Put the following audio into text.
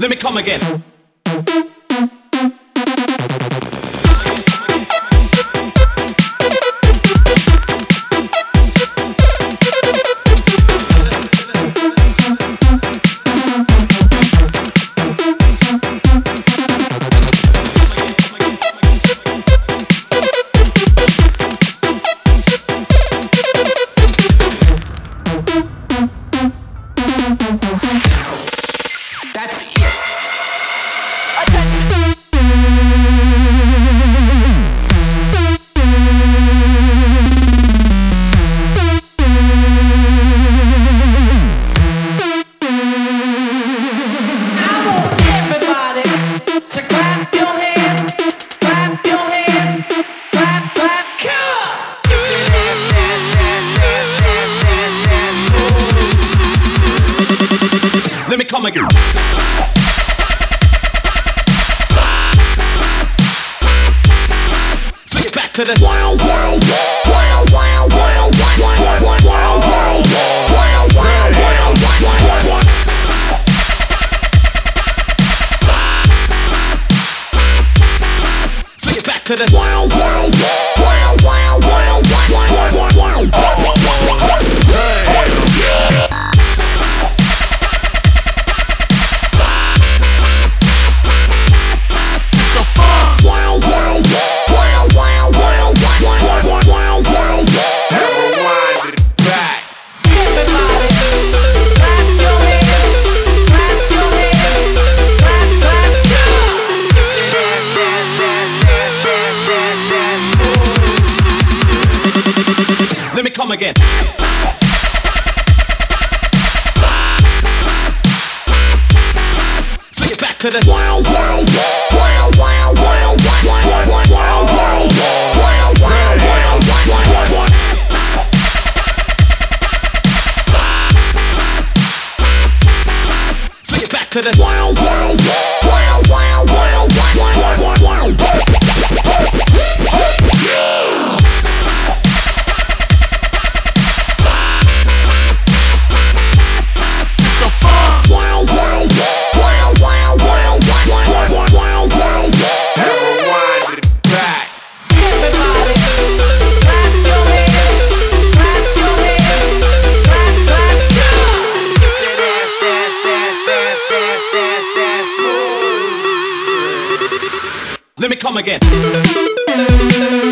Let me come again. Let me come again. Flick it back to the wild world. Wild, wild, wild, wild, wild, wild, wild, wild, wild, wild, wild, wild. Flick it back to the wild world. Wild, wild, wild, wild, wild, wild, wild. Let me come again. Flick it back to the wild world. Wild, wild, wild, wild, wild, wild, wild, wild, wild, wild, wild, wild, wild. Flick it back to the wild world. Wild, wild, wild, wild, wild, wild, wild, wild. Let me come again.